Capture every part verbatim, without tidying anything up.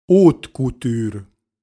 Ótkutűr.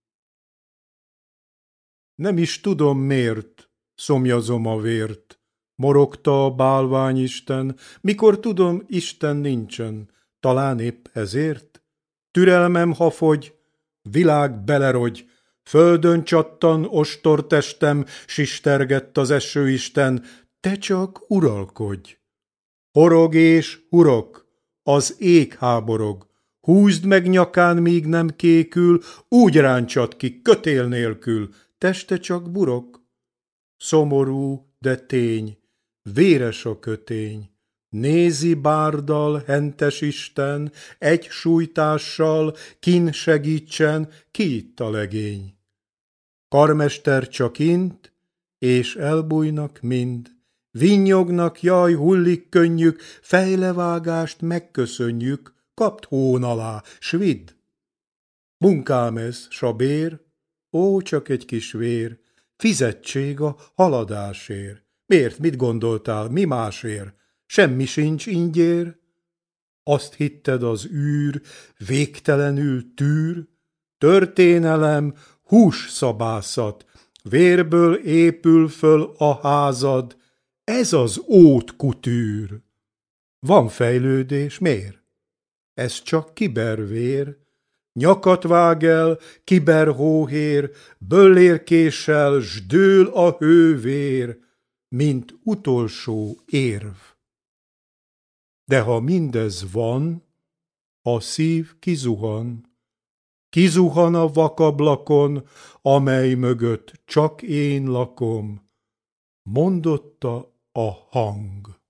Nem is tudom miért, szomjazom a vért, morogta a bálványisten, mikor tudom, Isten nincsen, talán épp ezért. Türelmem hafogy, világ belerogy, földön csattan ostortestem, sistergett az esőisten, te csak uralkodj. Horog és hurok, az ég háborog, húzd meg nyakán, míg nem kékül, úgy ráncsad ki, kötél nélkül, teste csak burok. Szomorú, de tény, véres a kötény, nézi bárdal, hentes Isten, egy sújtással, kin segítsen, ki itt a legény. Karmester csak int, és elbújnak mind, vinnyognak, jaj, hullik könnyük, fejlevágást megköszönjük, kapt hón alá, s vidd. Munkám ez, s a bér, ó, csak egy kis vér, fizetség a haladásért. Miért, mit gondoltál, mi másért? Semmi sincs ingyér? Azt hitted az űr végtelenül tűr? Történelem, hússzabászat, vérből épül föl a házad, ez az ótkutűr. Van fejlődés, miért? Ez csak kibervér, nyakat vág el, kiberhóhér, böllérkéssel, s dől a hővér, mint utolsó érv. De ha mindez van, a szív kizuhan, kizuhan a vakablakon, amely mögött csak én lakom, mondotta a hang.